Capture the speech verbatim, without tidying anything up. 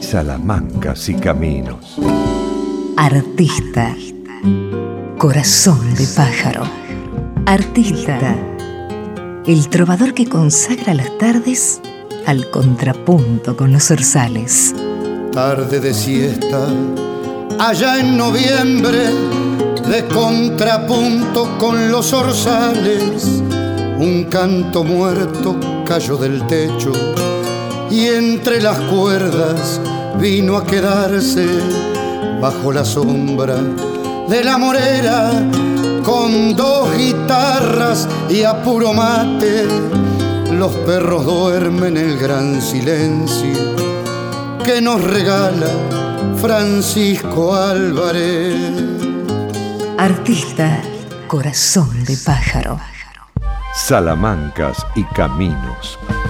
Salamancas y caminos. Artista, corazón de pájaro. Artista, el trovador que consagra las tardes al contrapunto con los zorzales. Tarde de siesta, allá en noviembre, de contrapunto con los zorzales, un canto muerto cayó del techo y entre las cuerdas vino a quedarse bajo la sombra de la morera, con dos guitarras y a puro mate. Los perros duermen el gran silencio que nos regala Francisco Álvarez. Artista, corazón de pájaro. Salamancas y caminos.